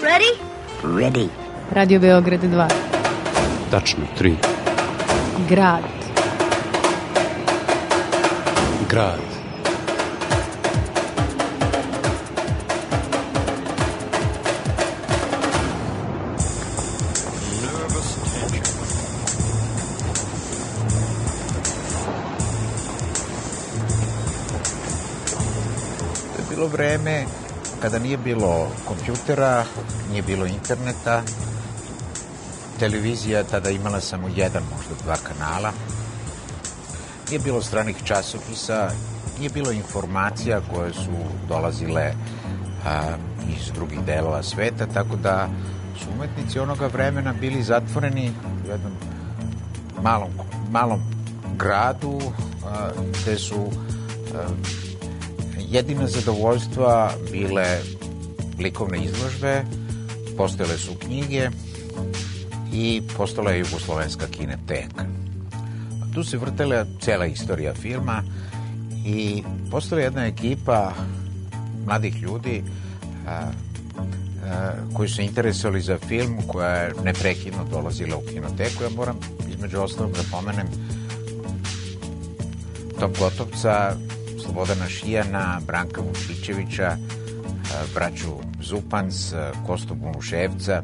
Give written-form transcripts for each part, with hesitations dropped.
Ready? Ready. Radio Beograd 2. Tačno 3. Grad. Grad. To je bilo vreme kada nije bilo kompjutera, nije bilo interneta, televizija tada imala samo jedan, možda dva kanala, nije bilo stranih časopisa, nije bilo informacija koje su dolazile iz drugih delova sveta, tako da su umetnici onoga vremena bili zatvoreni u jednom malom gradu gde su jedina zadovoljstva bile likovne izložbe, postojale su knjige i postojala je Jugoslovenska kineteka. Tu se vrtela cela istorija filma i postojala jedna ekipa mladih ljudi koji su se interesovali za film, koja je neprekidno dolazila u kinoteku. Ja moram između ostalog da pomenem Tom Gotovca, Slobodana Šijana, Branka Vučićevića, braću Zupanc, Kostu Bunuševca.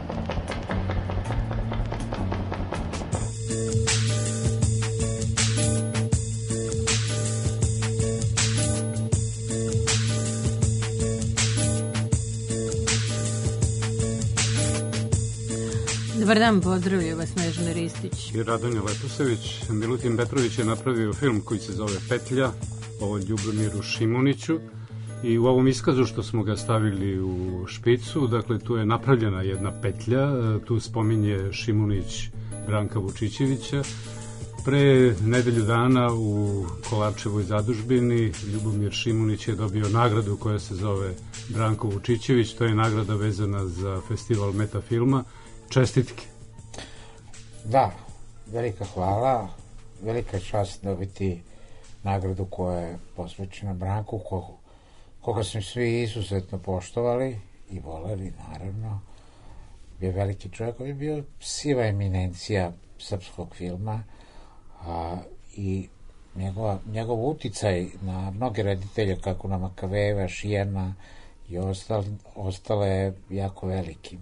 Dobar dan, pozdravljaju vas Snežana Ristić i Radonja Leposević. Milutin Petrović je napravio film koji se zove Petlja o Ljubomiru Šimuniću i u ovom iskazu što smo ga stavili u špicu, dakle tu je napravljena jedna petlja, tu spominje Šimunić Branka Vučićevića. Pre nedelju dana u Kolarčevoj zadužbini Ljubomir Šimunić je dobio nagradu koja se zove Branko Vučićević, to je nagrada vezana za festival Metafilma. Čestitke. Da, velika hvala, velika čast dobiti nagradu koja je posvećena Branku, koga smo svi izuzetno poštovali i voleli, naravno. Bio veliki čovjek, on je bio siva eminencija srpskog filma i njegov uticaj na mnoge reditelje, kako na Makavejeva, Šijana i ostale je jako veliki.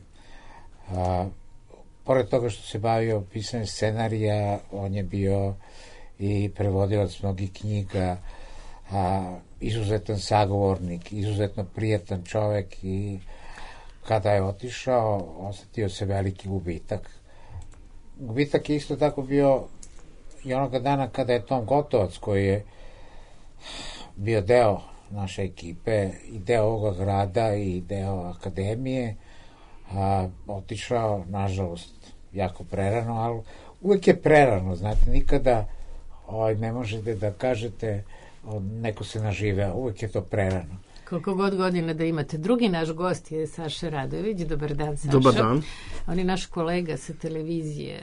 Pored toga što se bavio pisanjem scenarija, on je bio i prevodilac mnogih knjiga, izuzetan sagovornik, izuzetno prijatan čovek i kada je otišao, osetio se veliki gubitak. Gubitak je isto tako bio i onoga dana kada je Tom Gotovac, koji je bio deo naše ekipe i deo ovoga grada i deo akademije, otišao, nažalost, jako prerano, ali uvek je prerano, znate, nikada ne možete da kažete neko se naživeo, uvek je to prerano. Koliko god godina da imate. Drugi naš gost je Saša Radojević. Dobar dan, Saša. Dobar dan. On je naš kolega sa televizije,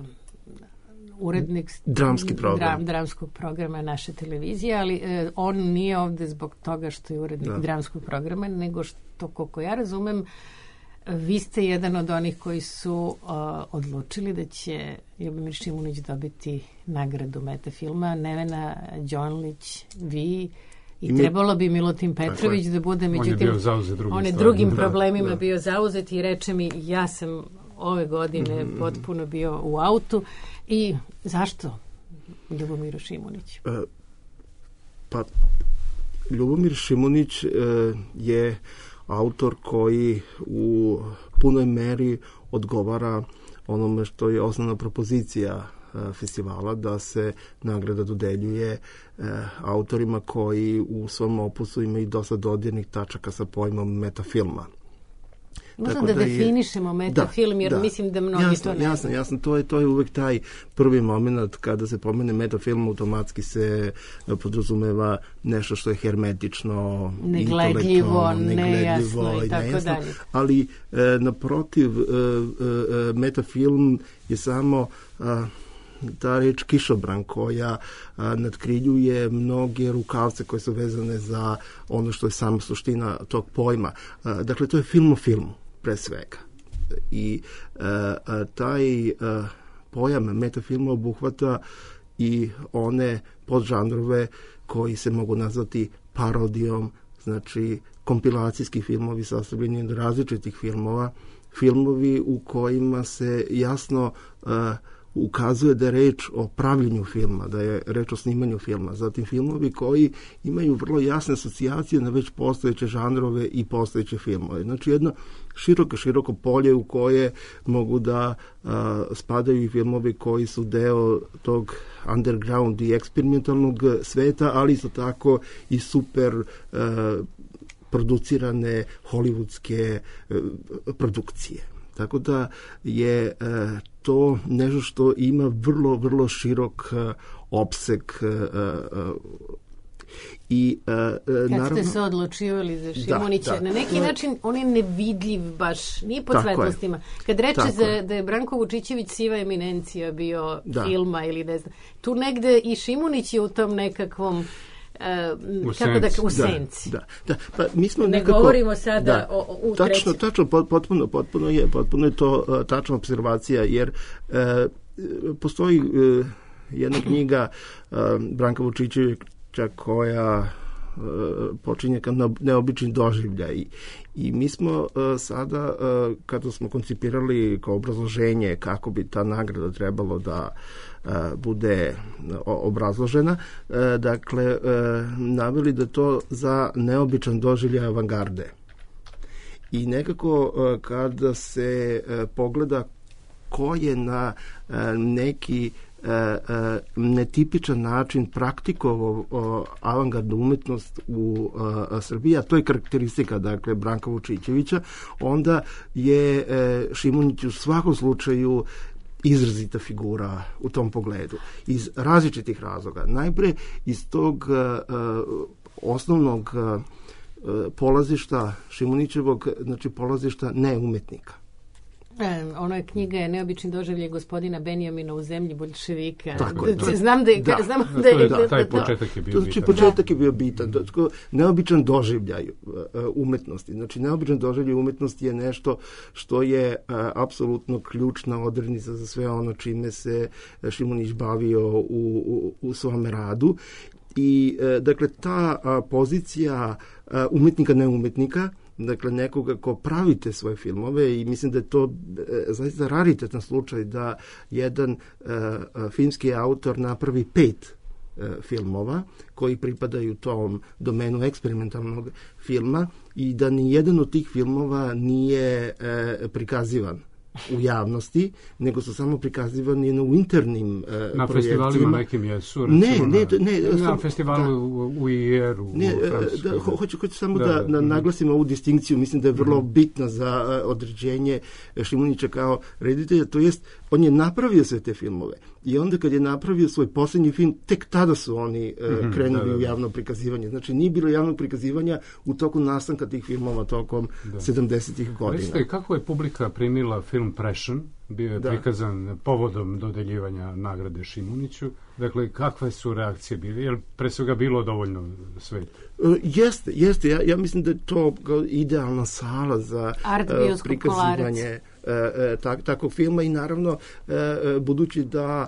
urednik dramskog programa naše televizije, ali on nije ovde zbog toga što je urednik dramskog programa, nego što, koliko ja razumem, vi ste jedan od onih koji su odlučili da će Ljubomir Šimunić dobiti nagradu Metafilma, Nevena Đonlić, vi i trebalo bi Milutin Petrović da bude, međutim on je drugim problemima bio zauzet i reče mi, ja sam ove godine potpuno bio u autu. I zašto Ljubomiru Šimunić? Pa Ljubomir Šimunić je autor koji u punoj meri odgovara onome što je osnovna propozicija festivala, da se nagrada dodeljuje autorima koji u svom opusu imaju dosta dodirnih tačaka sa pojmom metafilma. Možda da definišemo metafilm, jer mislim da mnogi to ne znaju. Jasno, to je uvek taj prvi moment kada se pomene metafilm, automatski se podrazumeva nešto što je hermetično, negledljivo, nejasno i tako dalje. Ali naprotiv, metafilm je samo ta reč kišobran koja nadkriljuje mnoge rukavce koje su vezane za ono što je sama suština tog pojma. Dakle, to je film o filmu. pre svega. I taj pojam metafilma obuhvata i one podžanrove koji se mogu nazvati parodijom, znači kompilacijski filmovi sastavljeni od različitih filmova, filmovi u kojima se jasno ukazuje da je reč o pravljenju filma, da je reč o snimanju filma. Zatim filmovi koji imaju vrlo jasne asocijacije na već postojeće žanrove i postojeće filmove. Znači jedno široko polje u koje mogu da spadaju i filmovi koji su deo tog underground i eksperimentalnog sveta, ali isto tako i super producirane hollywoodske produkcije. Tako da je to nešto što ima vrlo širok opseg i kad ste se odlučivali za Šimunića, na neki način on je nevidljiv baš, nije pod svetlostima. Kad reče da je Branko Vučićević siva eminencija bio filma ili ne znam, tu negde i Šimunić je u tom nekakvom u senci. Da. Pa mi smo ne govorimo sada o tačno, potpuno je to tačna observacija, jer postoji jedna knjiga Branka Vučićevića koja počinje kao neobični doživljaj. I mi smo sada, kada smo koncipirali kao obrazloženje kako bi ta nagrada trebalo da bude obrazložena, dakle, naveli da to za neobičan doživljaj avangarde. I nekako kada se pogleda ko je na neki netipičan način praktikovao avangardnu umetnost u Srbiji, a to je karakteristika, dakle, Branka Vučićevića, onda je Šimunić u svakom slučaju izrazita figura u tom pogledu. Iz različitih razloga. Najpre iz tog osnovnog polazišta Šimunićevog, znači polazišta neumetnika. Ono je knjiga je Neobični doživljaj gospodina Benjamina u zemlji boljševika. Znam da je taj početak je bio bitan. Znači početak je bio bitan. Neobičan doživljaj umetnosti. Znači neobičan doživljaj umetnosti je nešto što je apsolutno ključna odrednica za sve ono čime se Šimunić bavio u svom radu. I dakle ta pozicija umetnika neumetnika, dakle nekoga ko pravite svoje filmove, i mislim da je to zaista raritetan slučaj da jedan filmski autor napravi 5 filmova koji pripadaju tom domenu eksperimentalnog filma i da ni jedan od tih filmova nije prikazivan u javnosti, nego su samo prikazivani u internim na projekcijama. Festivalima nekim jesu, na festivalu u IR-u. Hoću samo da naglasim ovu distinkciju, mislim da je vrlo bitna za određenje Šimunića kao reditelja, to jest on je napravio sve te filmove i onda kad je napravio svoj posljednji film, tek tada su oni krenuli u javno prikazivanje. Znači nije bilo javnog prikazivanja u toku nastanka tih filmova tokom 70-ih godina. Recite, kako je publika primila film Prešan? Bio je prikazan povodom dodeljivanja nagrade Šimuniću. Dakle, kakve su reakcije bile? Je li pre svega bilo dovoljno svet? Jeste. Ja mislim da je to idealna sala za prikazivanje takvog filma i naravno budući da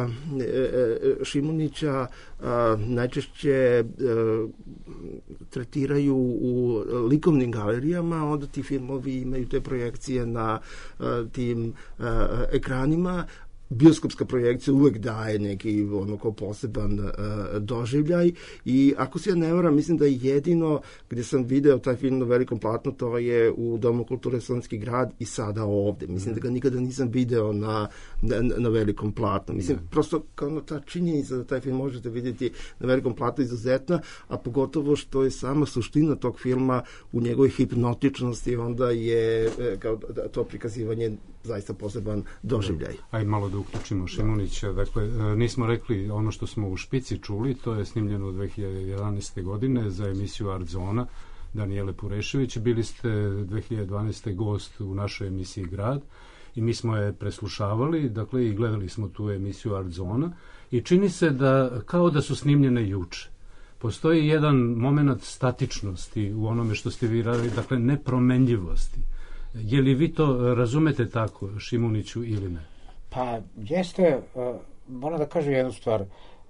Šimunića najčešće tretiraju u likovnim galerijama, onda ti filmovi imaju te projekcije na tim ekranima. Bioskopska projekcija uvek daje neki kao poseban doživljaj i ako se ja ne varam, mislim da je jedino gdje sam video taj film na velikom platnu, to je u Domu kulture Slovenski grad i sada ovde. Mislim da ga nikada nisam video na velikom platnu. Mislim, prosto kao ta činjenica da taj film možete vidjeti na velikom platnu izuzetna, a pogotovo što je sama suština tog filma u njegovoj hipnotičnosti, onda je kao to prikazivanje zaista poseban doživljaj. Aj malo da uključimo Šimunića. Dakle, nismo rekli ono što smo u špici čuli, to je snimljeno 2011. godine za emisiju Art Zona Danijele Purešević. Bili ste 2012. gost u našoj emisiji Grad i mi smo je preslušavali, dakle, i gledali smo tu emisiju Art Zona i čini se da kao da su snimljene juče. Postoji jedan moment statičnosti u onome što ste vi radili, dakle, nepromenljivosti. Je li vi to razumete tako, Šimuniću, ili ne? Pa jeste, moram da kažem jednu stvar,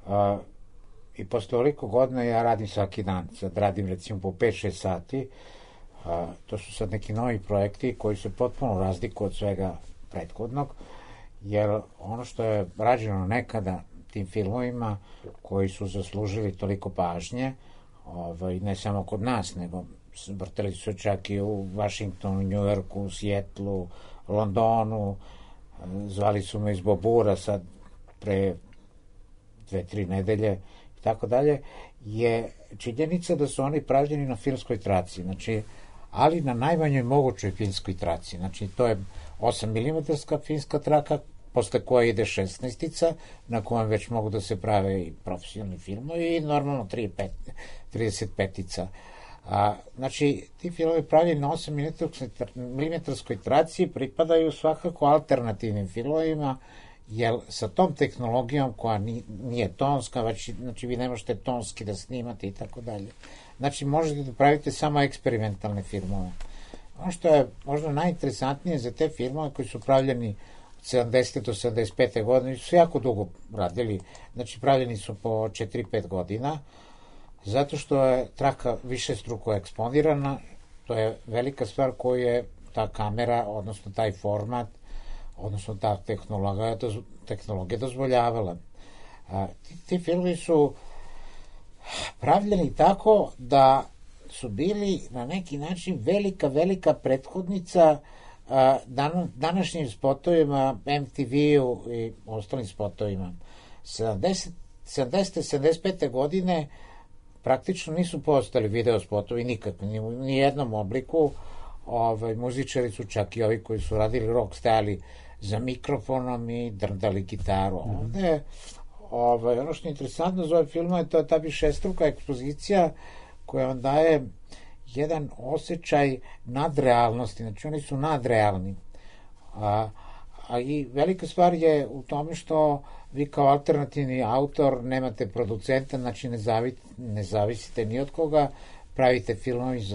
i posle toliko godina ja radim svaki dan, sad radim recimo po 5-6 sati, to su sad neki novi projekti koji se potpuno razlikuju od svega prethodnog, jer ono što je rađeno nekada tim filmovima koji su zaslužili toliko pažnje, ne samo kod nas, nego vrteli su čak i u Vašingtonu, Njujorku, Sijetlu, Londonu, zvali su me iz Bobura sad pre 2-3 nedelje i tako dalje, je činjenica da su oni pravljeni na filmskoj traci, znači, ali na najmanjoj mogućoj filmskoj traci, znači to je 8 mm filmska traka, posle koje ide 16-ica, na kojem već mogu da se prave i profesionalni filmovi i normalno 35-ica. Znači, ti filmovi pravljeni na 8 mm traci pripadaju svakako alternativnim filmovima, jer sa tom tehnologijom koja nije tonska, znači vi ne možete tonski da snimate i tako dalje. Znači, možete da pravite samo eksperimentalne filmove. Ono što je možda najinteresantnije za te filmove koji su pravljeni 70. do 75. godine, su jako dugo radili, znači pravljeni su po 4-5 godina, zato što je traka višestruko eksponirana, to je velika stvar koju je ta kamera, odnosno taj format, odnosno ta tehnologija dozvoljavala. Ti filmi su pravljeni tako da su bili na neki način velika prethodnica današnjim spotovima, MTV-u i ostalim spotovima. 70. 75. godine praktično nisu postali video spotovi nikakvi, ni jednom obliku. Muzičari su čak i ovi koji su radili rock stajali za mikrofonom i drndali gitaru. Ovde, ono što je interesantno za ovaj film je ta višestruka ekspozicija koja vam daje jedan osjećaj nadrealnosti, znači oni su nadrealni. I velika stvar je u tome što vi kao alternativni autor nemate producenta, znači ne zavisite ni od koga, pravite filmovi za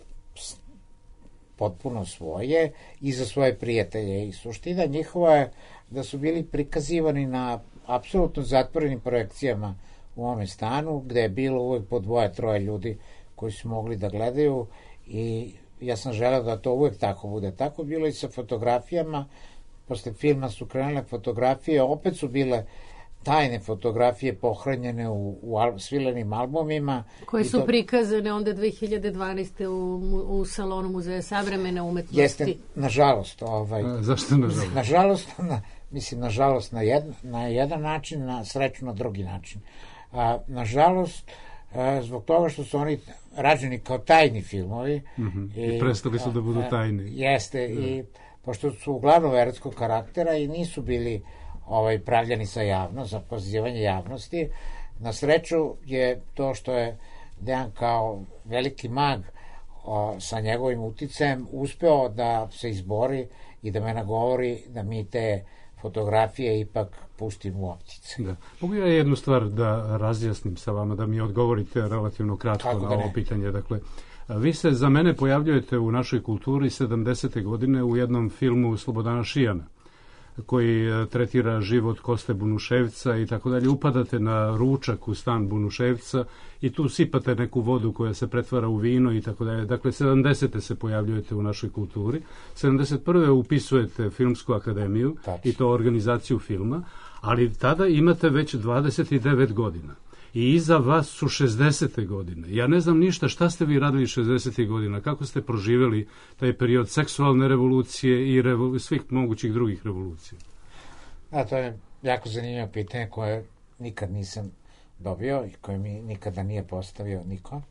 potpuno svoje i za svoje prijatelje. I suština njihova je da su bili prikazivani na apsolutno zatvorenim projekcijama u ovome stanu, gde je bilo uvek po 2-3 ljudi koji su mogli da gledaju i ja sam želeo da to uvek tako bude. Tako bilo i sa fotografijama. Posle filma su krenule fotografije, opet su bile tajne fotografije pohranjene u svilenim albumima. Koje su prikazane onda 2012. u salonu Muzeja savremene umetnosti. Jeste, nažalost. Zašto nažalost? Nažalost na jedan način, na sreću na drugi način. Nažalost, zbog toga što su oni rađeni kao tajni filmovi. I prestali su da budu tajni. Jeste, i pošto su uglavnom erotskog karaktera i nisu bili pravljeni za pozivanje javnosti. Na sreću je to što je Dejan kao veliki mag sa njegovim uticajem uspeo da se izbori i da me nagovori da mi te fotografije ipak pustimo u optice. Da. Mogu ja jednu stvar da razjasnim sa vama, da mi odgovorite relativno kratko na ovo pitanje. Dakle, vi se za mene pojavljujete u našoj kulturi 70. godine u jednom filmu Slobodana Šijana, koji tretira život Koste Bunuševca i tako dalje. Upadate na ručak u stan Bunuševca i tu sipate neku vodu koja se pretvara u vino i tako dalje. Dakle, 70. se pojavljujete u našoj kulturi. 71. upisujete Filmsku akademiju i to organizaciju filma, ali tada imate već 29 godina. I iza vas su 60. godine. Ja ne znam ništa šta ste vi radili 60. godina, kako ste proživjeli taj period seksualne revolucije i svih mogućih drugih revolucija. To je jako zanimljivo pitanje koje nikad nisam dobio i koje mi nikada nije postavio niko.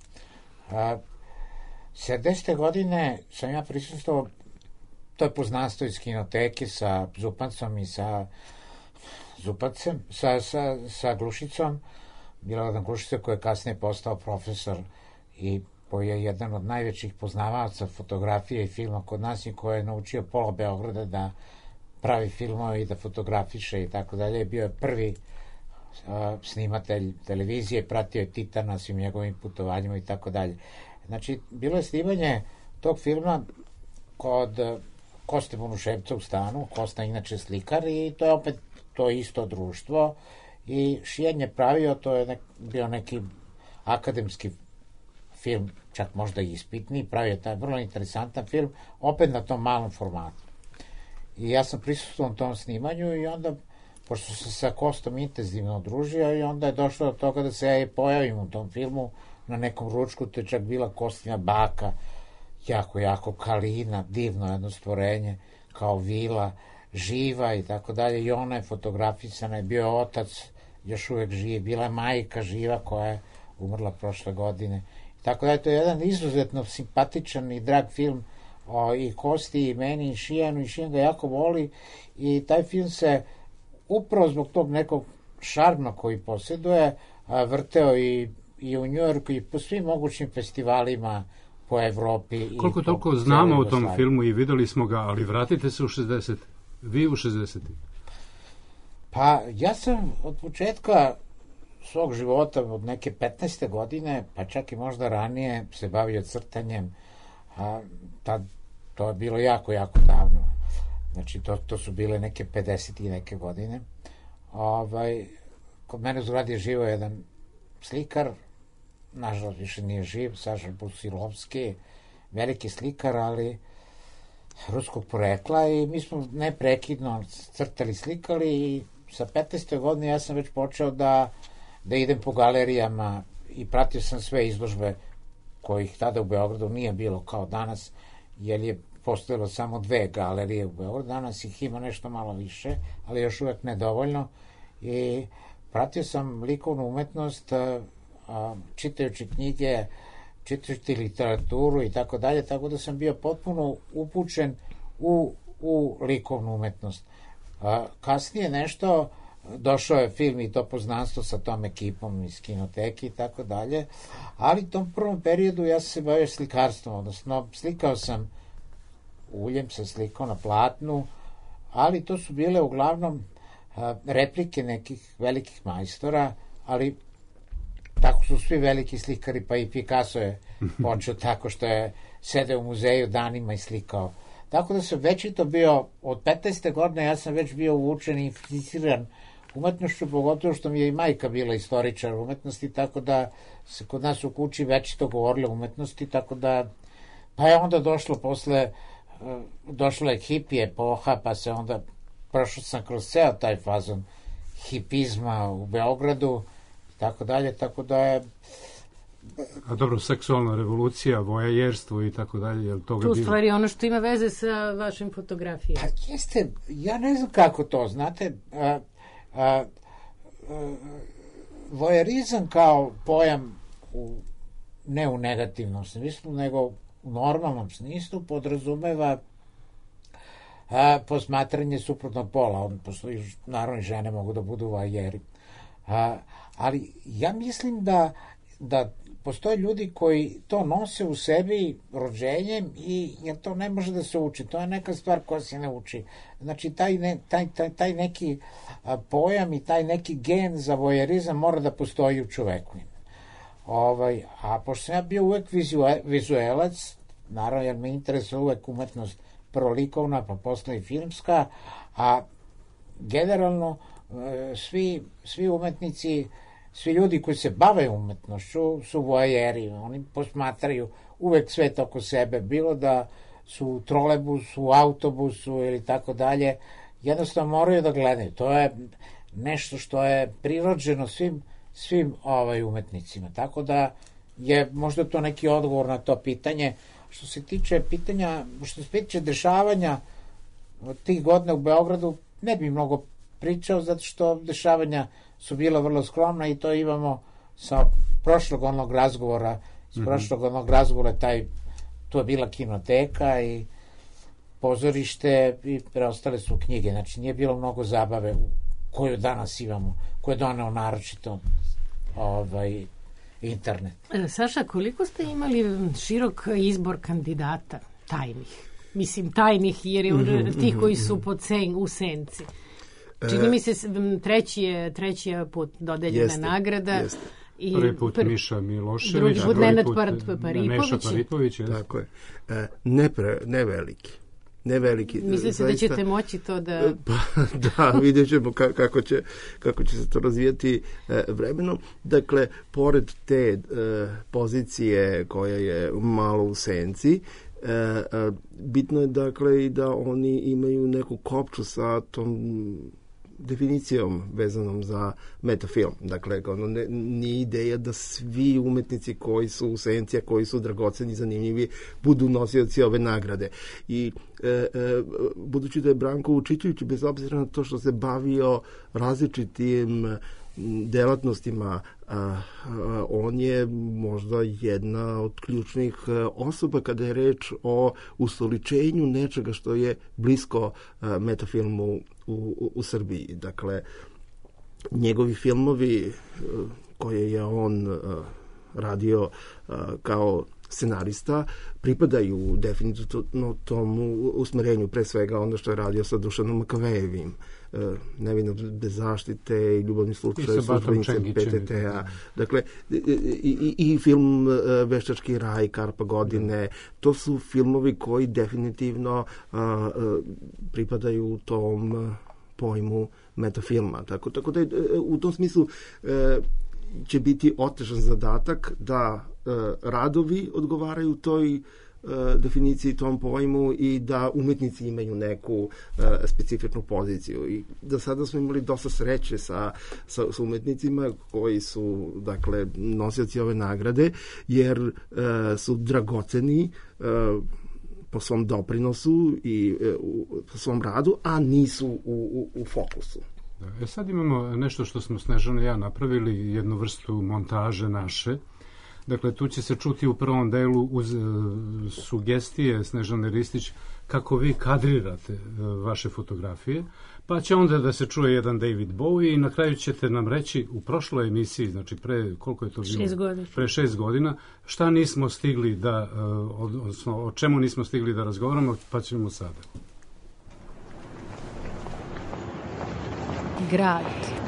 70. godine sam ja prisustvovao toj poznanstvo iz kinoteke sa Zupancom i sa Zupancem, sa Glušicom, Milovan Glušica koji je kasnije postao profesor i koji je jedan od najvećih poznavaoca fotografije i filma kod nas i koji je naučio pola Beograda da pravi filmove i da fotografiše i tako dalje. Bio je prvi snimatelj televizije, pratio je Titana svim njegovim putovanjima i tako dalje. Znači, bilo je snimanje tog filma kod Koste Bunuševca u stanu. Kosta inače slikar i to je opet to isto društvo i Šijan je pravio, to je bio neki akademski film, čak možda ispitni, pravio taj vrlo interesantan film, opet na tom malom formatu. I ja sam prisustuo tom snimanju i onda, pošto sam sa Kostom intenzivno družio i onda je došlo do toga da se ja pojavim u tom filmu na nekom ručku, to je čak bila Kostina baka, jako Kalina, divno jedno stvorenje, kao vila, živa i tako dalje, i ona je fotografisana, je bio otac, još uvek živi, bila je majka živa koja je umrla prošle godine. Tako da je to jedan izuzetno simpatičan i drag film i Kosti i meni i Šijanu, i Šijan ga jako voli i taj film se upravo zbog tog nekog šarma koji posjeduje vrteo i u Njujorku i po svim mogućim festivalima po Evropi. Koliko toliko znamo o tom filmu i videli smo ga, ali vratite se u 60. Vi u 60. Pa ja sam od početka svog života, od neke 15. godine, pa čak i možda ranije, se bavio crtanjem. To je bilo jako davno. Znači, to su bile neke 50 i neke godine. Kod mene u zgradi je živao jedan slikar, nažalost više nije živ, Saša Busilovski, veliki slikar, ali ruskog porekla, i mi smo neprekidno crtali, slikali, i sa 15. godine ja sam već počeo da idem po galerijama i pratio sam sve izložbe kojih tada u Beogradu nije bilo kao danas, jer je postojalo samo 2 galerije u Beogradu, danas ih ima nešto malo više, ali još uvek nedovoljno, i pratio sam likovnu umetnost, čitajući knjige, čitajući literaturu i tako dalje, tako da sam bio potpuno upućen u likovnu umetnost. Kasnije nešto, došao je film i to poznanstvo sa tom ekipom iz kinoteke i tako dalje, ali u tom prvom periodu ja sam se bavio slikarstvom, odnosno slikao sam uljem, se slikao na platnu, ali to su bile uglavnom replike nekih velikih majstora, ali tako su svi veliki slikari, pa i Picasso je počeo tako što je sedeo u muzeju danima i slikao. Tako da sam večito bio, od 15. godine ja sam već bio uvučen i inficiran umetnošću, pogotovo što mi je i majka bila istoričar umetnosti, tako da se kod nas u kući večito govorilo o umetnosti, tako da, pa je onda došla je hippie epoha, pa se onda, prošao sam kroz ceo taj fazon hipizma u Beogradu, tako dalje, tako da je... A dobro, seksualna revolucija, vojajerstvo i tako dalje, je li toga bilo? Tu stvari ono što ima veze sa vašim fotografijama. Pa jeste, ja ne znam kako to, znate, vojarizam kao pojam, ne u negativnom smislu, nego u normalnom smislu, podrazumeva posmatranje suprotnog pola. Postoji, naravno, žene mogu da budu vojeri. Ali ja mislim da postoje ljudi koji to nose u sebi rođenjem i jer to ne može da se uči. To je neka stvar koja se ne uči. Znači, taj neki pojam i taj neki gen za vojerizam mora da postoji u čoveku. A pošto sam ja bio uvek vizuelac, naravno, jer me interesuje uvek umetnost prvo likovna, pa posle i filmska, a generalno svi umetnici, svi ljudi koji se bave umetnošću su vojeri, oni posmatraju uvek svet oko sebe, bilo da su u trolebusu, u autobusu ili tako dalje, jednostavno moraju da gledaju. To je nešto što je prirođeno svim umetnicima, tako da je možda to neki odgovor na to pitanje. Što se tiče dešavanja tih godina u Beogradu, ne bi mnogo pričao, zato što dešavanja su bila vrlo skromna i to imamo sa prošlog onog razgovora, tu je bila kinoteka i pozorište i preostale su knjige, znači nije bilo mnogo zabave koju danas imamo, koju je doneo naročito internet. Saša, koliko ste imali širok izbor kandidata tajnih? Mislim, tajnih jer je tih koji su u senci. Čini mi se treći je put dodeljena nagrada. Prvi put Miša Milošević, drugi put Nenad Neša Paripović. Tako je. Ne veliki. Mislite da ćete moći to da... Da, vidjet ćemo kako će se to razvijati vremenom. Dakle, pored te pozicije koja je malo u senci, bitno je dakle i da oni imaju neku kopču sa tom definicijom vezanom za metafilm. Dakle, nije ideja da svi umetnici koji su u senci, koji su dragoceni, zanimljivi, budu nosioci ove nagrade. I budući da je Branko Vučićević, bez obzira na to što se bavio različitim delatnostima, on je možda jedna od ključnih osoba kada je reč o ustoličenju nečega što je blisko metafilmu u Srbiji. Dakle, njegovi filmovi koje je on radio kao scenarista pripadaju definitivno tomu usmerenju, pre svega ono što je radio sa Dušanom Makavejevim, Nevino bez zaštite i Ljubavni slučaj službenice PTT-a. Dakle, i film Veštački raj, Karpa godine, to su filmovi koji definitivno pripadaju tom pojmu metafilma. Tako da u tom smislu će biti otežan zadatak da radovi odgovaraju toj definiciji, tom pojmu i da umetnici imaju neku specifičnu poziciju. I do sada smo imali dosta sreće sa umetnicima koji su, dakle, nosioci ove nagrade, jer su dragoceni po svom doprinosu i po svom radu, a nisu u fokusu. Sad imamo nešto što smo Snežana i ja napravili, jednu vrstu montaže naše. Dakle, tu će se čuti u prvom delu uz sugestije Snežane Ristić kako vi kadrirate vaše fotografije, pa će onda da se čuje jedan David Bowie i na kraju ćete nam reći u prošloj emisiji, znači pre, koliko je to bilo? 6 godina. Pre 6 godina, šta nismo stigli da, odnosno o čemu nismo stigli da razgovaramo, pa ćemo sada. Grad.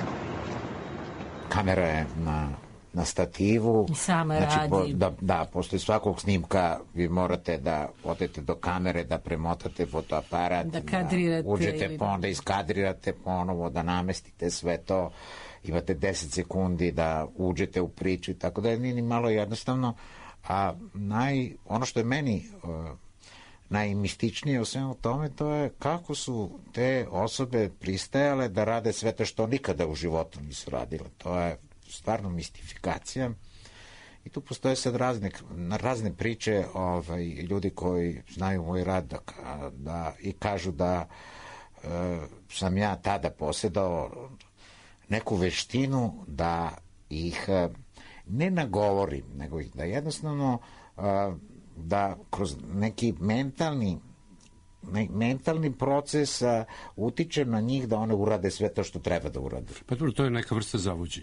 Kamera je na stativu. Sama radi. Posle svakog snimka vi morate da odete do kamere, da premotate fotoaparat, da kadrirate, da uđete da iskadrirate ponovo, da namestite sve to. Imate 10 sekundi da uđete u priču, tako da je ni malo jednostavno. A ono što je meni najmističnije u svemu tome, to je kako su te osobe pristajale da rade sve to što nikada u životu nisu radile. To je stvarno mistifikacija i tu postoje sad razne priče, ljudi koji znaju moj rad i kažu da sam ja tada posjedao neku veštinu da ih ne nagovorim, nego da jednostavno da kroz neki mentalni proces utiče na njih da one urade sve to što treba da urade. Pa to je neka vrsta zavođenja.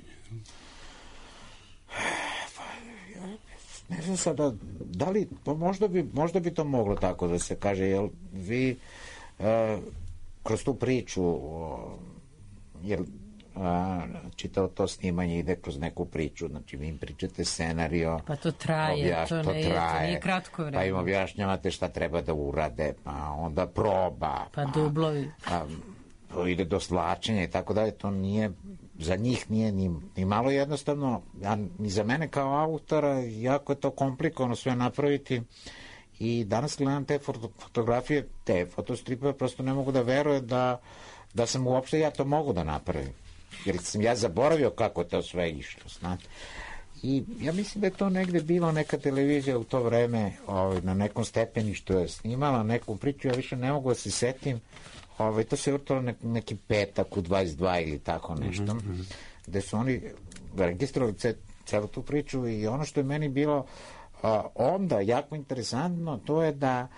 Ne znam sada, da li, možda bi to moglo tako da se kaže, jer vi kroz tu priču, jer čitao to snimanje ide kroz neku priču, znači vi im pričate scenario, pa to traje, to nije kratko vreme, pa im objašnjavate šta treba da urade, pa onda proba, pa dublovi, pa ide do svlačenja i tako dalje. To nije, za njih nije ni malo jednostavno, ni za mene kao autora, jako je to komplikovano sve napraviti. I danas gledam te fotografije, te fotostripe, prosto ne mogu da verujem da sam uopšte ja to mogu da napravim. Jer sam ja zaboravio kako to sve išlo, znate. I ja mislim da je to negde bilo neka televizija u to vreme, na nekom stepeništu je snimala neku priču, ja više ne mogu da se setim, to se vrtalo neki petak u 22 ili tako nešto, gde su oni registrovali celu tu priču i ono što je meni bilo onda jako interesantno, to je da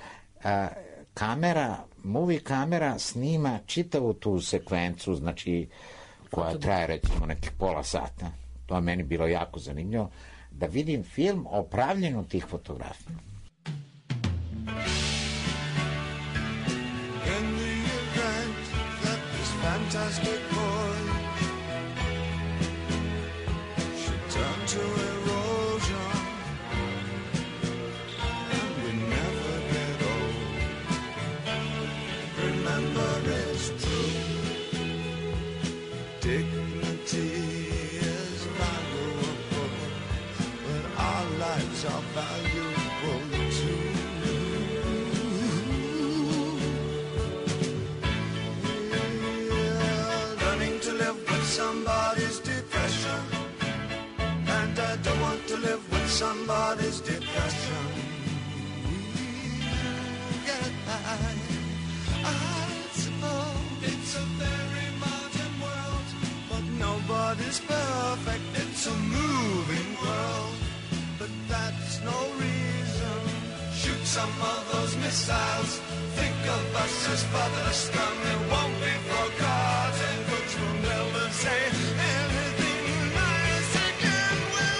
movie kamera snima čitavu tu sekvencu, znači koja traje recimo nekih pola sata. To je meni bilo jako zanimljivo, da vidim film o pravljenju tih fotografija. In the event that this fantastic boy should turn to remember it's true. Dignity is valuable, but our lives are valuable too. Yeah, learning to live with somebody's depression, and I don't want to live with somebody's depression. I suppose it's a very modern world, but nobody's perfect. It's a moving world, but that's no reason. Shoot some of those missiles. Think of us as fatherless scum. It won't be forgotten. Folks will never say anything nice again.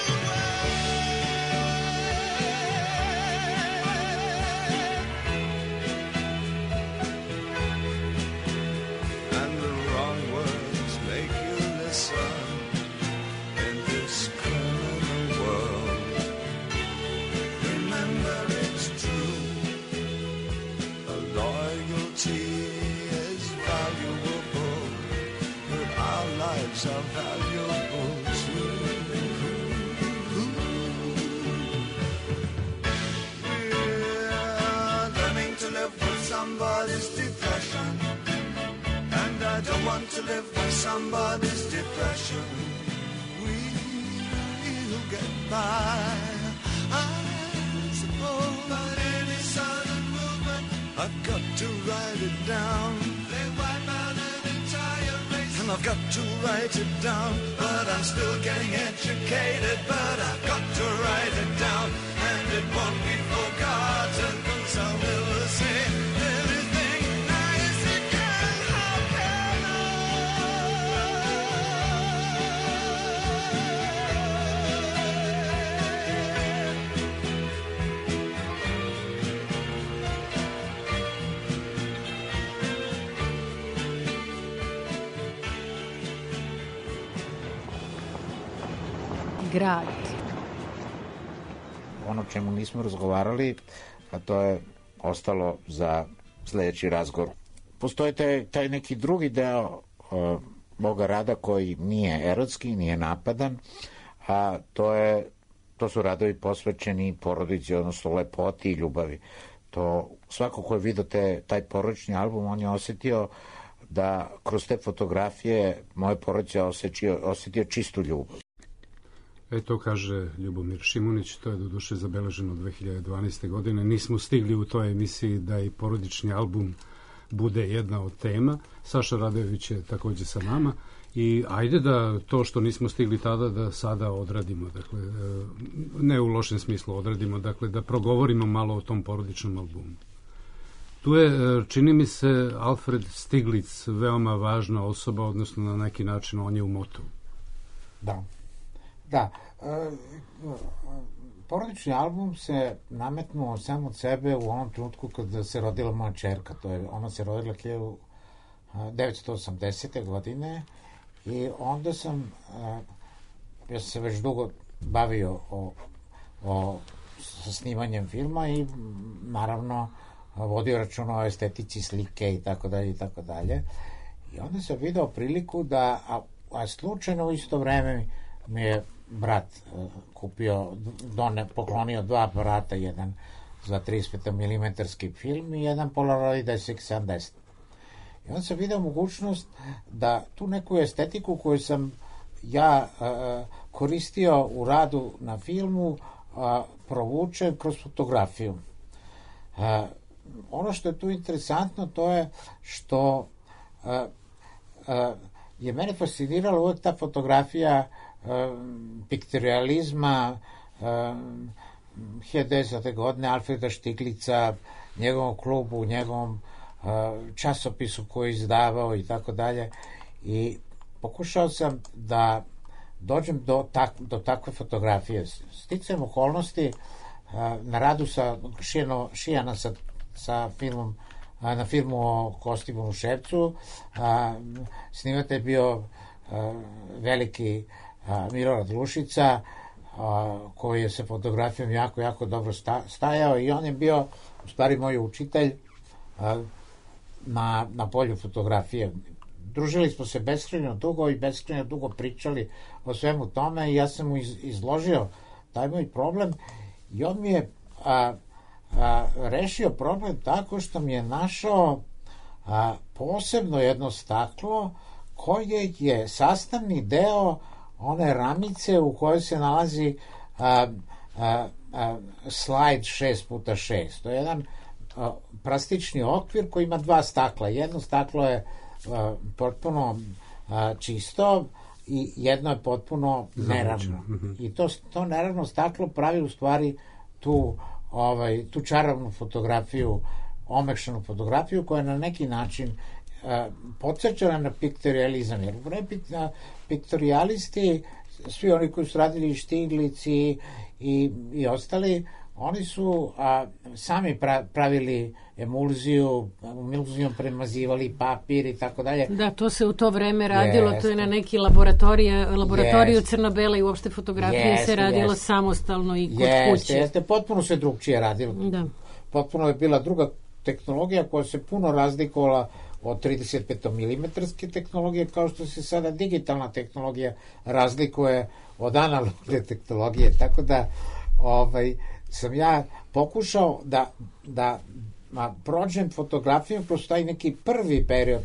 And the wrong words make you listen in this criminal world. Remember it's true. A loyalty is valuable, but our lives are valuable too. We're learning to live with somebody's depression, and I don't want to live with somebody's depression. We'll get by, I suppose. But any sudden movement, I've got to write it down. They wipe out an entire race, and I've got to write it down. But I'm still getting educated, but I've got to write it down. And it won't be forgotten, 'cause I'll never say anything nice again. How can I? Grad. Ono o čemu nismo razgovarali, a to je ostalo za sledeći razgovor. Postoji taj neki drugi deo moga rada koji nije erotski, nije napadan, a to su radovi posvećeni porodici, odnosno lepoti i ljubavi. To svako ko je vidio taj porodični album, on je osetio da kroz te fotografije moje porodice osetio čistu ljubav. To kaže Ljubomir Šimunić, to je doduše zabeleženo 2012. godine. Nismo stigli u toj emisiji da i porodični album bude jedna od tema. Saša Radojević je takođe sa nama i ajde da to što nismo stigli tada da sada odradimo, dakle, ne u lošem smislu odradimo, dakle da progovorimo malo o tom porodičnom albumu. Tu je, čini mi se, Alfred Stiglitz veoma važna osoba, odnosno na neki način on je u motu. Da, porodični album se nametnuo sam od sebe u onom trenutku kada se rodila moja čerka. Ona se rodila 1980. godine i onda ja sam se već dugo bavio sa snimanjem filma i naravno vodio računa o estetici slike i tako dalje i tako dalje. I onda sam video priliku da, a slučajno u isto vreme mi je brat poklonio 2 aparata, jedan za 35 mm film i jedan Polaroid SX70. I onda sam video mogućnost da tu neku estetiku koju sam ja koristio u radu na filmu provučem kroz fotografiju. Ono što je tu interesantno to je što je mene fascinirala uvek ta fotografija piktorializma 1910. godine Alfreda Štiglica, njegovom klubu, njegovom časopisu koji je izdavao i tako dalje, i pokušao sam da dođem do takve fotografije. Sticajem okolnosti na radu sa Šijana sa filmom, na filmu o Kostibonu Ševcu, snimatelj je bio veliki Milorad Lušica, koji je sa fotografijom jako dobro stajao, i on je bio u stvari moj učitelj na polju fotografije. Družili smo se beskrajno dugo i beskrajno dugo pričali o svemu tome i ja sam mu izložio taj moj problem i on mi je rešio problem tako što mi je našao posebno jedno staklo koje je sastavni deo one ramice u kojoj se nalazi slajd 6x6. To je jedan plastični okvir koji ima dva stakla. Jedno staklo je potpuno čisto i jedno je potpuno neravno. I to neravno staklo pravi u stvari tu čarobnu fotografiju, omekšanu fotografiju koja je na neki način podsjećana na piktorijalizam. Jer piktorijalisti, svi oni koji su radili Štiglici i oni su sami pravili emulzijom premazivali papir i tako dalje. Da, to se u to vreme radilo, to je na neki laboratoriju crno-bela i uopšte fotografije se radilo samostalno i kod kuće. Potpuno se drugčije radilo. Da. Potpuno je bila druga tehnologija koja se puno razlikovala od 35 mm tehnologije, kao što se sada digitalna tehnologija razlikuje od analogne tehnologije, tako da sam ja pokušao da prođem fotografijom kroz taj neki prvi period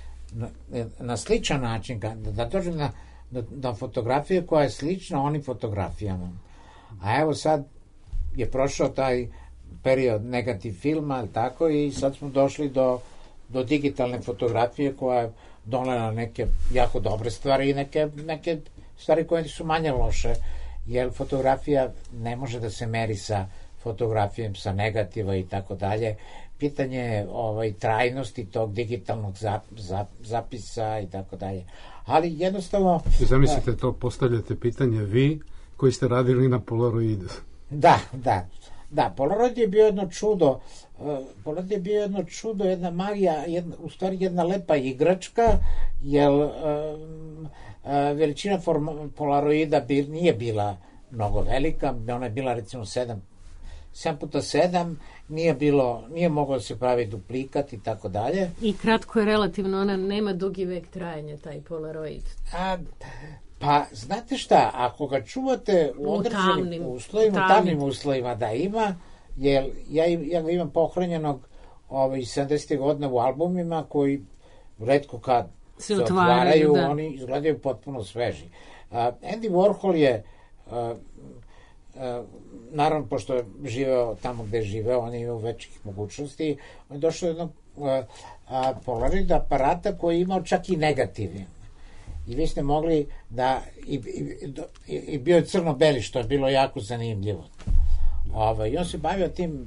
na sličan način, da dođem na fotografije koja je slična onim fotografijama. A evo sad je prošao taj period negativ filma, tako, i sad smo došli do digitalne fotografije koja je donela neke jako dobre stvari i neke stvari koje su manje loše, jer fotografija ne može da se meri sa fotografijom sa negativa i tako dalje. Pitanje je trajnosti tog digitalnog zapisa i tako dalje. Ali jednostavno... Zamislite, to postavljate pitanje vi koji ste radili na Polaroidu. Da, Polaroid je bio jedno čudo. Polaroid je bio jedno čudo, jedna magija, u stvari jedna lepa igračka, jer veličina Polaroida nije bila mnogo velika, ona je bila recimo 7x7, nije moglo se pravi duplikat i tako dalje. I kratko je relativno, ona nema dugi vek trajanja, taj Polaroid. Pa, znate šta, ako ga čuvate u određenim uslovima, tamnim uslovima da ima, jer ja ga imam pohranjenog 70. godina u albumima koji retko kad se otvaraju, oni izgledaju potpuno sveži. Andy Warhol je naravno, pošto je živeo tamo gde je živeo, on je imao većih mogućnosti, on je došao jednog Polaroid aparata koji je imao čak i negativni. I vi ste mogli da i bio je crno-beli, što je bilo jako zanimljivo. I on se bavio tim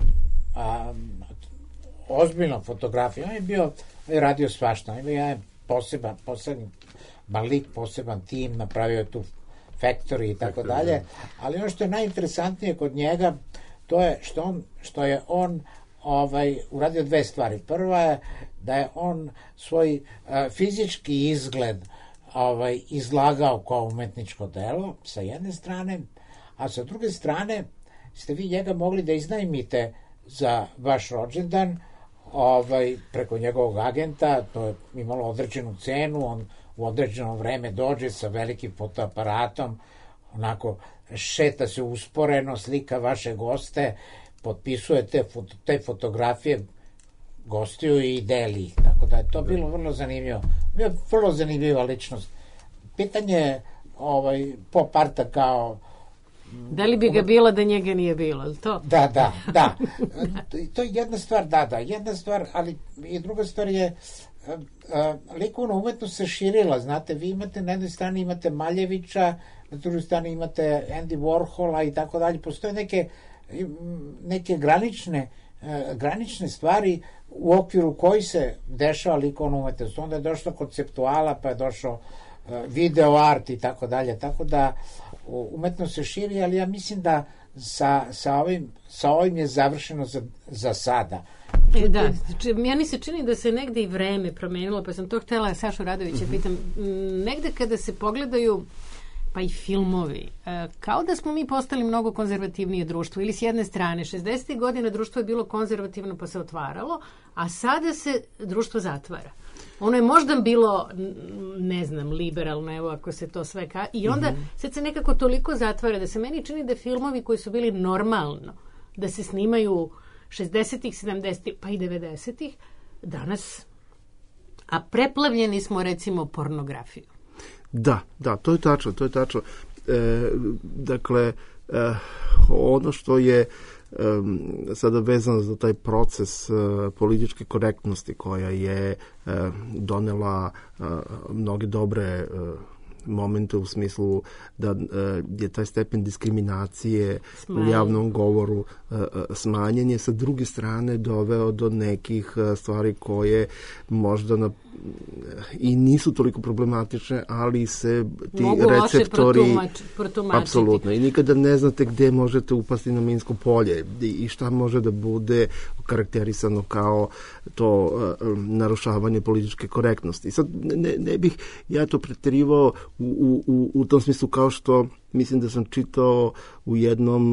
ozbiljnom fotografijom. On je radio svašta. On je poseban lik, poseban tim, napravio tu factory i tako dalje. Ali ono što je najinteresantnije kod njega, to je što je on uradio dve stvari. Prva je da je on svoj fizički izgled izlagao kao umetničko delo sa jedne strane, a sa druge strane ste vi njega mogli da iznajmite za vaš rođendan preko njegovog agenta. To je imalo određenu cenu, on u određeno vreme dođe sa velikim fotoaparatom, onako šeta se usporeno, slika vaše goste, potpisuje te fotografije gostiju i deli ih, tako da je to bilo vrlo zanimljivo. Bio vrlo zanimljiva ličnost. Pitanje je pop arta kao... Da li bi ga bilo da njega nije bilo, ili to? Da. To je jedna stvar, jedna stvar, ali i druga stvar je likovna umetnost se širila, znate, vi imate na jednoj strani imate Maljevića, na drugoj strani imate Andy Warhola i tako dalje, postoje neke granične stvari u okviru koji se dešava likovna umetnost. Onda je došlo konceptuala, pa je došao video art i tako dalje, tako da umetnost se širi, ali ja mislim da sa ovim je završeno za sada. Da, meni se čini da se negde i vreme promenilo, pa sam to htjela Sašu Radovića pitam. Negde kada se pogledaju pa i filmovi, kao da smo mi postali mnogo konzervativnije društvo. Ili s jedne strane, 60. godina društvo je bilo konzervativno pa se otvaralo, a sada se društvo zatvara. Ono je možda bilo, ne znam, liberalno, evo ako se to sve i onda sad se nekako toliko zatvara da se meni čini da filmovi koji su bili normalno, da se snimaju 60-ih, 70-ih, pa i 90-ih, danas, a preplavljeni smo recimo pornografiju. Da, to je tačno. Dakle, ono što je sada vezano za taj proces političke korektnosti koja je donela mnoge dobre momente u smislu da je taj stepen diskriminacije u javnom govoru smanjen je, sa druge strane doveo do nekih stvari koje možda i nisu toliko problematične, ali se ti mogu receptori protumačiti. Apsolutno. I nikada ne znate gde možete upasti na minsko polje i šta može da bude karakterisano kao to narušavanje političke korektnosti. Sad ne bih ja to preterivao u tom smislu, kao što mislim da sam čitao u jednom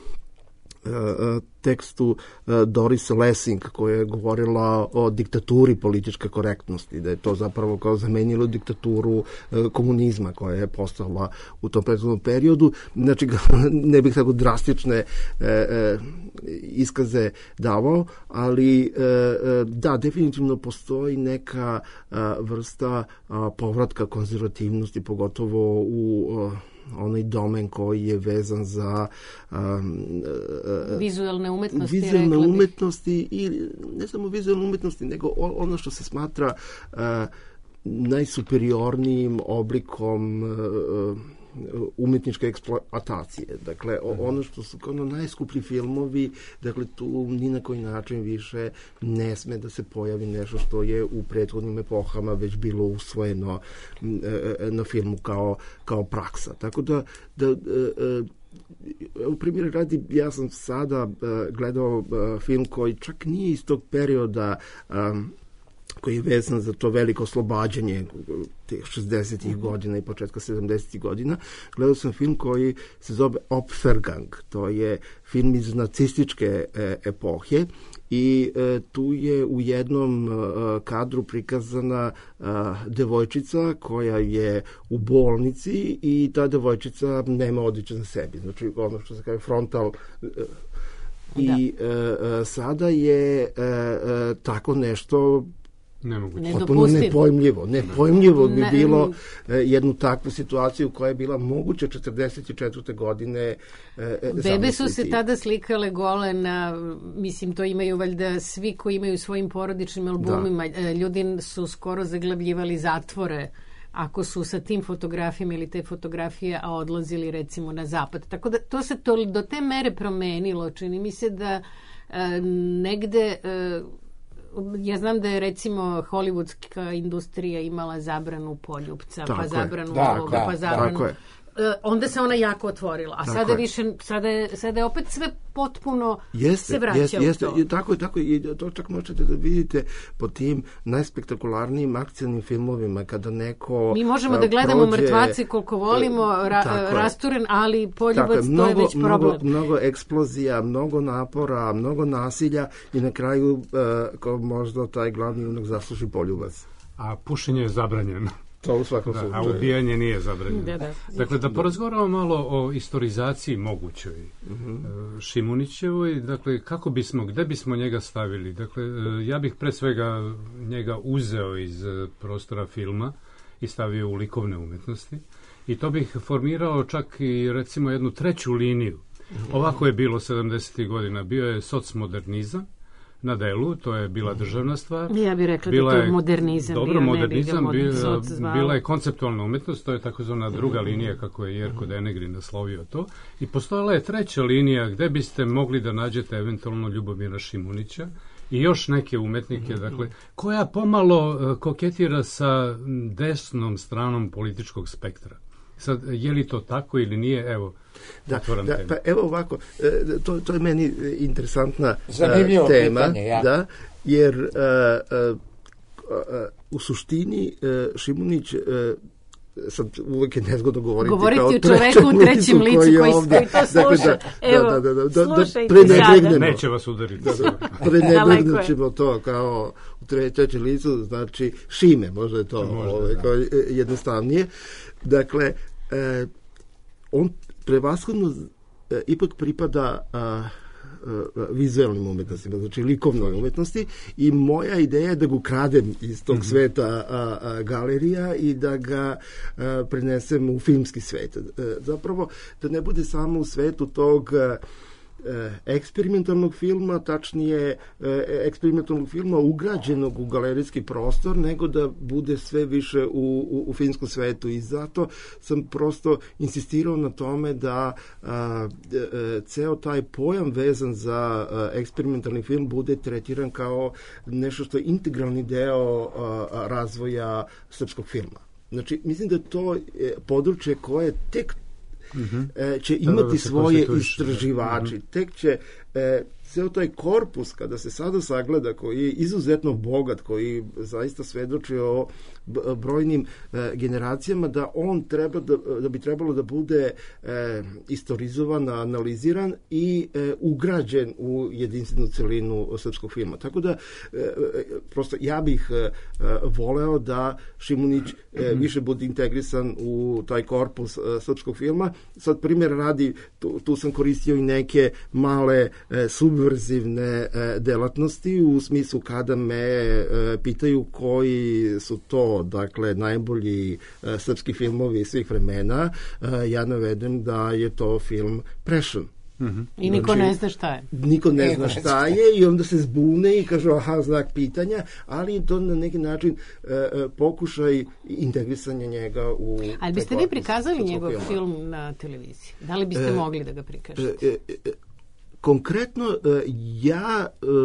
tekstu Doris Lessing koja je govorila o diktaturi političke korektnosti, da je to zapravo kao zamenilo diktaturu komunizma koja je postala u tom prethodnom periodu. Znači, ne bih tako drastične iskaze davao, ali da, definitivno postoji neka vrsta povratka konzervativnosti, pogotovo u onaj domen koji je vezan za vizualne umetnosti. Vizualne umetnosti i ne samo vizualne umetnosti, nego ono što se smatra najsuperiornijim oblikom umetničke eksploatacije. Dakle, ono što su kao najskuplji filmovi, dakle, tu ni na koji način više ne sme da se pojavi nešto što je u prethodnim epohama već bilo usvojeno na filmu kao praksa. Tako da u primjer radi, ja sam sada gledao film koji čak nije iz tog perioda koji je vezan za to veliko oslobađanje tih 60-ih godina i početka 70-ih godina. Gledao sam film koji se zove Opfergang. To je film iz nacističke epohe i tu je u jednom kadru prikazana devojčica koja je u bolnici i ta devojčica nema odjeće na sebi. Znači, ono što se kaže frontal. I sada je tako nešto potpuno nepojmljivo bi bilo jednu takvu situaciju koja je bila moguća 44. godine Bebe su se tada slikale gole na, mislim, to imaju valjda svi koji imaju svojim porodičnim albumima. Ljudi su skoro zaglavljivali zatvore ako su sa tim fotografijama ili te fotografije, a odlazili recimo na zapad. Tako da to se do te mere promenilo. Čini mi se da negde... Ja znam da je recimo hollywoodska industrija imala zabranu poljupca, pa zabranu ovoga, pa zabranu... Onda se ona jako otvorila, a sada više, sada je opet sve potpuno se vraća u to. Tako je, i to čak možete da vidite po tim najspektakularnijim akcijnim filmovima, kada neko mi možemo da gledamo mrtvaci koliko volimo, rasturen, ali poljubac, to je već problem. Mnogo eksplozija, mnogo napora, mnogo nasilja i na kraju možda taj glavni junak zasluži poljubac. A pušenje je zabranjeno. To u svakom slučaju. A ubijanje nije zabranjeno. Dakle, da porazgovaramo malo o istorizaciji mogućoj Šimunićevoj. Dakle, gde bismo njega stavili? Dakle, ja bih pre svega njega uzeo iz prostora filma i stavio u likovne umetnosti. I to bih formirao čak i recimo jednu treću liniju. Ovako je bilo 70. godina. Bio je socmodernizam na delu, to je bila državna stvar. Ja bih rekla da to je modernizam. Dobro, modernizam, bila je konceptualna umetnost, to je takozvana druga linija, kako je Jerko Denegri naslovio to. I postojala je treća linija gde biste mogli da nađete eventualno Ljubomira Šimunića i još neke umetnike, dakle, koja pomalo koketira sa desnom stranom političkog spektra. Sad, je li to tako ili nije? Evo, pa evo ovako, to je meni interesantna tema, pitanje, jer u suštini Šimunić sad uvek je nezgodno govoriti o čoveku u trećem licu koji to sluša. Evo, slušajte sada. Neće vas udariti. Prenebegnut ćemo to kao u trećem licu, znači Šime, možda je to kao jednostavnije. Dakle, on prevashodno ipak pripada vizualnim umetnostima, znači likovnoj umetnosti, i moja ideja je da ga ukradem iz tog sveta galerija i da ga prenesem u filmski svet. Zapravo, da ne bude samo u svetu tog eksperimentalnog filma, tačnije eksperimentalnog filma ugrađenog u galerijski prostor, nego da bude sve više u filmskom svetu, i zato sam prosto insistirao na tome da ceo taj pojam vezan za eksperimentalni film bude tretiran kao nešto što je integralni deo razvoja srpskog filma. Znači, mislim da to je područje koje tek će imati svoje istraživači. Tek će ceo taj korpus, kada se sada sagleda, koji je izuzetno bogat, koji zaista svedoči o brojnim generacijama, da on treba da bi trebalo da bude istorizovan, analiziran i ugrađen u jedinstvenu celinu srpskog filma. Tako da prosto ja bih voleo da Šimunić više bude integrisan u taj korpus srpskog filma. Sad primjer radi, tu sam koristio i neke male subverzivne delatnosti, u smislu kada me pitaju koji su to, dakle, najbolji srpski filmovi svih vremena, ja navedem da je to film Prešan. I niko ne zna šta je. Niko ne zna šta je i onda se zbune i kažu aha, znak pitanja, ali je to na neki način pokušaj integrisanja njega u... Ali biste vi prikazali njegov film na televiziji? Da li biste mogli da ga prikažete? Konkretno, ja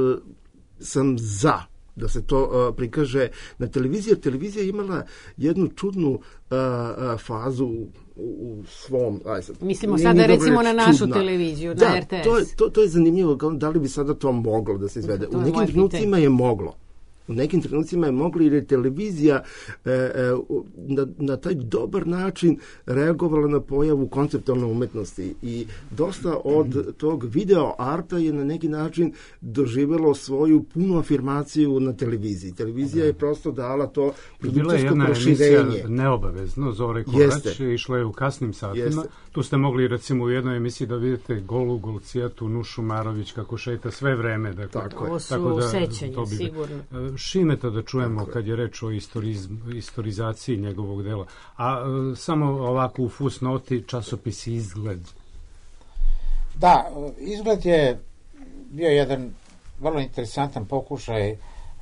sam za da se to prikaže na televiziji, jer televizija je imala jednu čudnu fazu u svom... Mislimo sada recimo na našu televiziju, na RTS. To je zanimljivo, da li bi sada to moglo da se izvede. U nekim trenucima je moglo. U nekim trenucima je moglo, jer je televizija na taj dobar način reagovala na pojavu konceptualne umetnosti, i dosta od tog video arta je na neki način doživjelo svoju punu afirmaciju na televiziji. Televizija je prosto dala to produkcijsko proširenje. Bila je jedna emisija neobavezno, Zore Korać, išla je u kasnim satima. Tu ste mogli recimo u jednoj emisiji da vidite Golu Golcijatu, Nušu Marović kako šeta sve vreme. Ovo su sećanja, sigurno. Šimeta da čujemo kad je reč o istorizaciji njegovog dela. A samo ovako u fusnoti, časopis Izgled. Da, Izgled je bio jedan vrlo interesantan pokušaj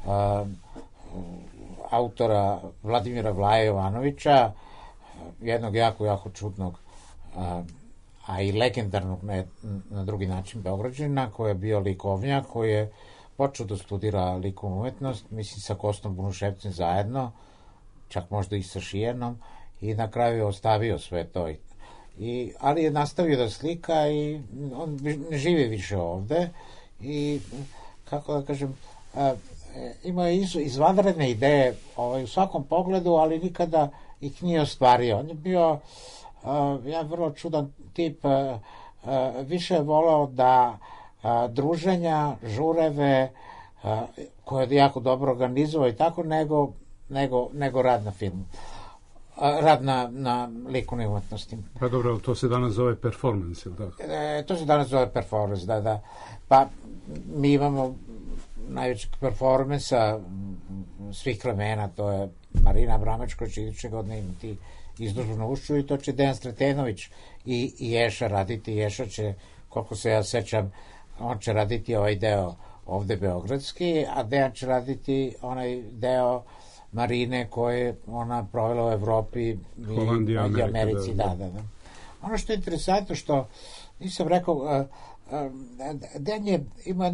autora Vladimira Vlaje Jovanovića, jednog jako čudnog, a i legendarnog na drugi način Beograđanina, koji je bio likovnjak, koji je počeo da studira likovnu umetnost, mislim sa Kostom Bunuševcem zajedno, čak možda i sa Šijenom, i na kraju je ostavio sve to. Ali je nastavio da slika i on ne živi više ovde i, kako da kažem, imao je izvanredne ideje u svakom pogledu, ali nikada ih nije ostvario. On je bio vrlo čudan tip, više je volao da druženja, žureve, koje je jako dobro organizovao i tako, nego rad na filmu. Rad na likovnoj umetnosti. Pa dobro, to se danas zove performance, ili tako? To se danas zove performance, da. Pa mi imamo najvećeg performansa svih vremena, to je Marina Abramović, koja će iduće godine imati izložbu na Ušću, i to će Dejan Sretenović i Ješa raditi. Ješa će, koliko se ja sećam, on će raditi ovaj deo ovde beogradski, a Dejan će raditi onaj deo Marine koje ona provela u Evropi, Holandiji, Americi. Da. Ono što je interesantno, što nisam rekao, Dejan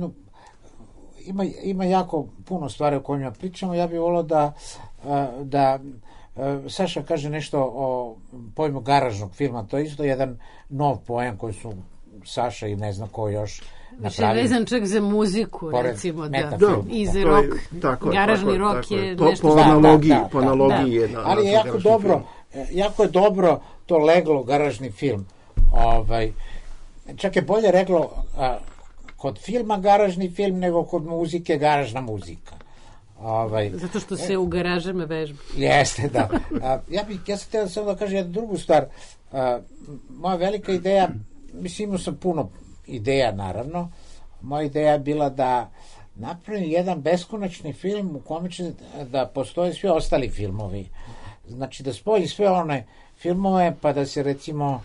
ima jako puno stvari o kojima pričamo. Ja bih volao da Saša kaže nešto o pojmu garažnog filma. To je isto jedan nov pojam koji su Saša i ne znam ko još napravili. Vezan čak za muziku, recimo, easy rock, garažni rock je nešto... Po analogiji je. Ali je jako dobro jako je dobro to leglo garažni film. Čak je bolje reglo kod filma garažni film nego kod muzike garažna muzika. Zato što se u garažama vežba. Jeste, da. Ja sam htio samo da kažem jednu drugu stvar. Moja velika ideja, mislim, imao sam puno ideja, naravno. Moja ideja je bila da napravim jedan beskonačni film u kome će da postoje svi ostali filmovi. Znači, da spoji sve one filmove, pa da se, recimo,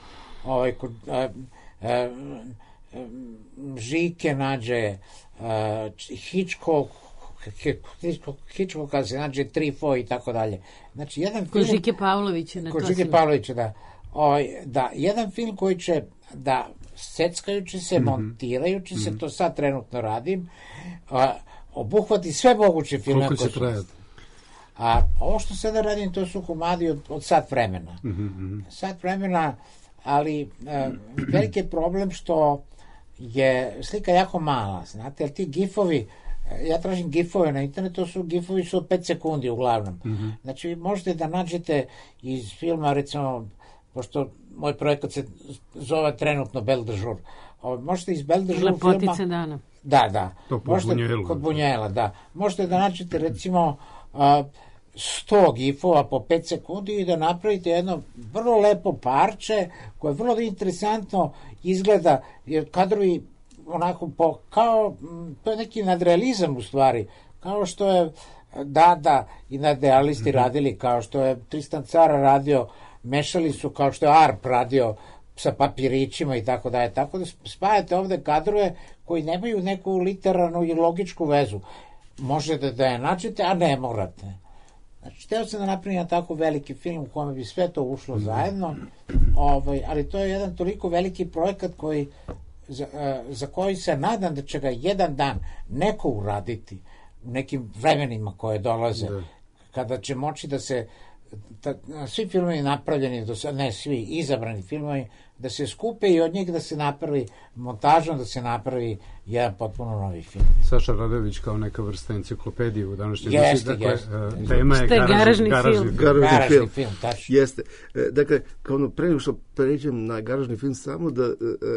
Žike nađe Hitchcocka se nađe Trifo i tako dalje. Znači, jedan film... Žike Pavlovića. Žike Pavlovića, da. Da, jedan film koji će da seckajući se, montirajući se, to sad trenutno radim, obuhvati sve moguće filme. Koliko će trajati? A ovo što sada radim, to su komadi od sat vremena. Sat vremena, ali veliki je problem što je slika jako mala, znate, jer ti gifovi, ja tražim gifove na internetu, gifovi su od 5 sekundi uglavnom. Znači, vi možete da nađete iz filma, recimo, pošto moj projekat se zove trenutno Bel de Jour, možete iz Bel de Jour filma... Lepotice dana. Da. To kod Bunjela, da. Možete da nađete, recimo, 100 gifova po 5 sekundi i da napravite jedno vrlo lepo parče koje vrlo interesantno izgleda, jer kadrovi onako kao, to je neki nadrealizam u stvari, kao što je Dada i nadrealisti radili, kao što je Tristan Cara radio, mešali su, kao što je Arp radio sa papirićima i tako dalje, tako da spajate ovde kadrove koji nemaju neku literarnu i logičku vezu. Možete da je nađete, a ne morate. Znači, hteo sam da napravim tako veliki film u kome bi sve to ušlo zajedno, ali to je jedan toliko veliki projekat koji, za koji se nadam da će ga jedan dan neko uraditi u nekim vremenima koje dolaze, kada će moći da se svi filmovi napravljeni, ne svi, izabrani filmovi, da se skupe i od njih da se napravi montažom, da se napravi jedan potpuno novi film. Saša Radović kao neka vrsta enciklopedije u današnjoj jeste. Tema je garažni film. Jeste. Dakle, kao pre nego što pređem na garažni film, samo da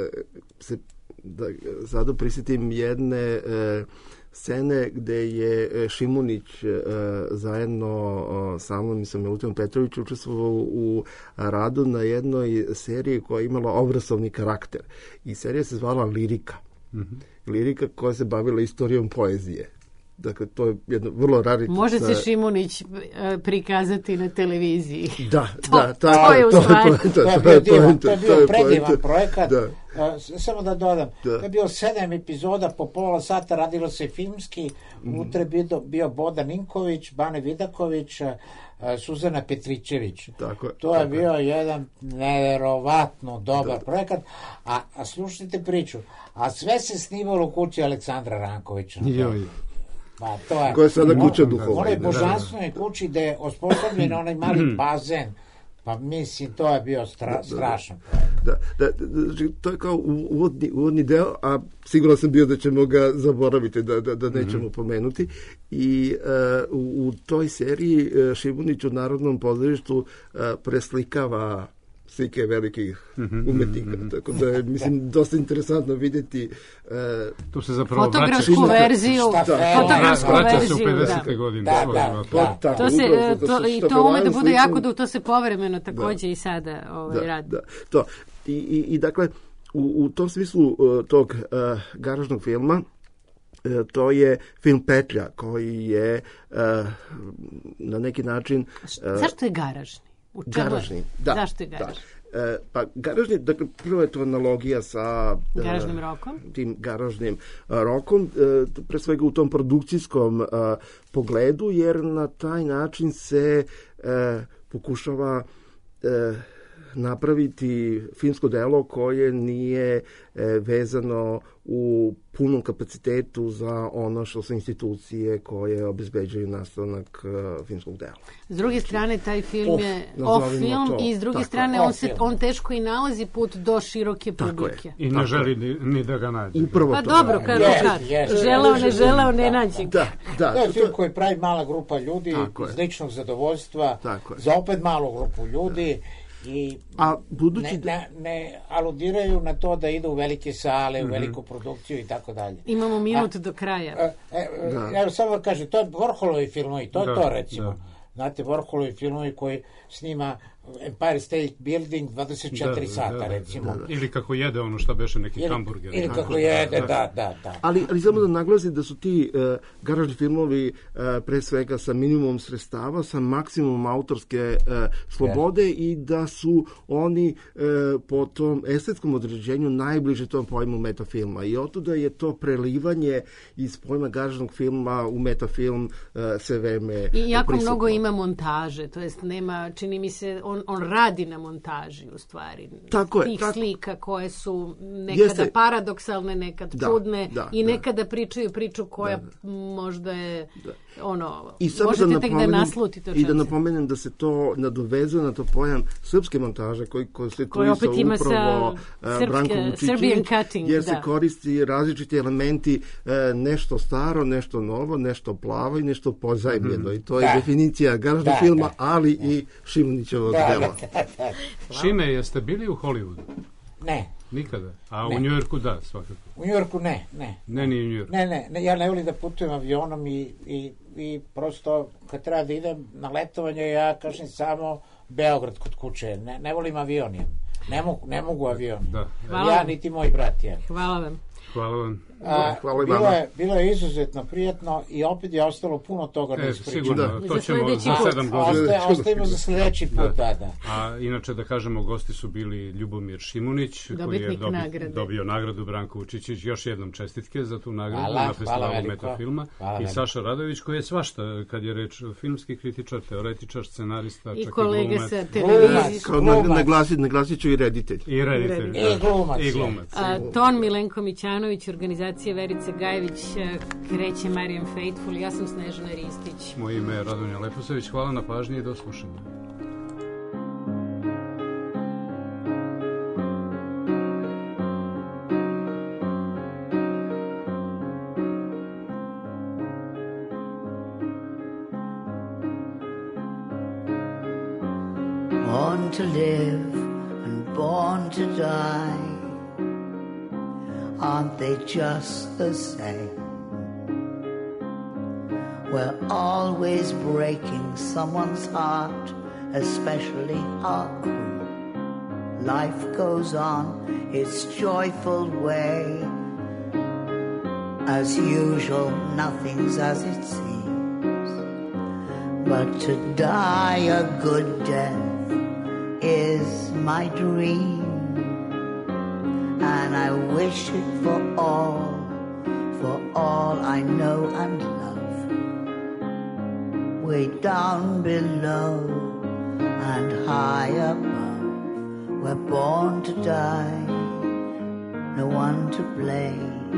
sada prisjetim jedne scene gde je Šimunić zajedno sa mnom i sa Milutinom Petrovićem učestvovao u radu na jednoj seriji koja je imala obrazovni karakter. I serija se zvala Lirika. Lirika koja se bavila istorijom poezije. Dakle, to je jedno vrlo rarično... Može se Šimunić prikazati na televiziji. Da, to je u stvari. To je bio predivan projekat. Samo da dodam, to je bio 7 epizoda po pola sata, radilo se filmski, unutra je bio Boda Ninković, Bane Vidaković, Suzana Petričević. To je bio jedan neverovatno dobar projekat, a slušajte priču, a sve se snimalo u kući Aleksandra Rankovića. Koja je sada kuća duhovna. Ona je božanstvenoj kući gde je osposobljen onaj mali bazen. Pa mislim, to je bio strašno. To je kao uvodni deo, a sigurno sam bio da ćemo ga zaboraviti, da nećemo pomenuti. I u toj seriji Šimunić u Narodnom pozorištu preslikava slike velikih umetnika. Tako da je, mislim, dosta interesantno vidjeti tu se zapravo fotografsku verziju. Vraća se u 50. godine. I to ume da bude jako da to se povremeno takođe i sada radi. I dakle, u tom smislu tog garažnog filma, to je film Petlja, koji je na neki način... Zašto je garažni? Garažni, da. Zašto je garažni? Pa garažni, dakle, prvo je to analogija sa garažnim rokom. Tim garažnim rokom, pre svega u tom produkcijskom pogledu, jer na taj način se pokušava napraviti filmsko delo koje nije vezano u punom kapacitetu za ono što su institucije koje obezbeđuju nastanak filmskog dela. S druge strane, taj film je off-film i s druge strane on teško i nalazi put do široke publike. I ne želi ni da ga nađe. Upravo pa to. Dobro, kad želeo, ne nađe. To je film koji pravi mala grupa ljudi iz ličnog zadovoljstva za opet malu grupu ljudi. I ne aludiraju na to da idu u velike sale, u veliku produkciju i tako dalje. Imamo minut do kraja. Evo samo kažem, to je Warholovi filmovi, to je to recimo. Znate, Warholovi filmovi koji snima Empire State Building 24 sata, recimo. Ili kako jede ono što beše neki hamburger. Ili kako jede, da. Ali samo da naglasim da su ti garažni filmovi pre svega sa minimum sredstava, sa maksimum autorske slobode i da su oni po tom estetskom određenju najbliže tom pojmu metafilma. I otuda je to prelivanje iz pojma garažnog filma u metafilm sve vreme prisutno. I jako mnogo ima montaže, to jest nema, čini mi se, on radi na montaži u stvari. Tih slika koje su nekada paradoksalne, nekad čudne i nekada pričaju priču koja možda je možete tek da naslutite. I da napomenem da se to nadovezuje na to pojam srpske montaže koji se tu upravo Branko Vučićić, jer se koristi različiti elementi, nešto staro, nešto novo, nešto plavo i nešto pozajmljeno. I to je definicija garažnog filma, ali i Šimunićevog dela. Šime, jeste bili u Hollywoodu? Ne. Nikada? A u Njujorku da, svakako? U Njujorku ne. Ne, ni u Njujorku? Ne, ja ne volim da putujem avionom i prosto kad treba da idem na letovanje, ja kažem samo Beograd kod kuće. Ne volim avion. Ne mogu avion. Ja niti moj brat je. Hvala vam. Bilo je izuzetno prijatno i opet je ostalo puno toga da ispričamo. Sigurno, to ćemo za 7 godina. Ostavimo za sledeći put, da. A inače da kažemo, gosti su bili Ljubomir Šimunić, koji je dobio nagradu, Branko Vučićić, još jednom čestitke za tu nagradu na festivalu Metafilma, i Saša Radović, koji je svašta, kad je reč filmski kritičar, teoretičar, scenarista, čak i kolega sa televizije. Naglasit ću i reditelj. I glumac. Ton Milenko Mićanović, organizacija Verice Gajević, kreće Marijan Faithful, ja sam Snežana Ristić. Moje ime je Radonja Leposavić, hvala na pažnji i do slušanja. Born to live and born to die, aren't they just the same? We're always breaking someone's heart, especially our crew. Life goes on its joyful way. As usual, nothing's as it seems. But to die a good death is my dream. And I wish it for all I know and love. Way down below and high above, we're born to die, no one to blame.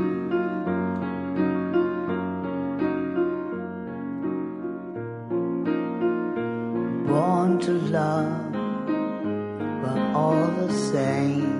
Born to love, we're all the same.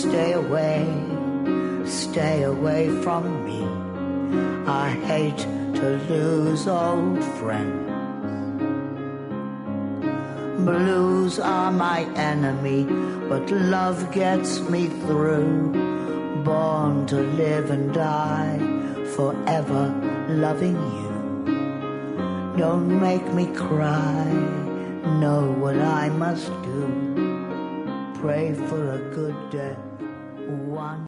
Stay away from me. I hate to lose old friends. Blues are my enemy, but love gets me through. Born to live and die, forever loving you. Don't make me cry, know what I must do. Pray for a good death. One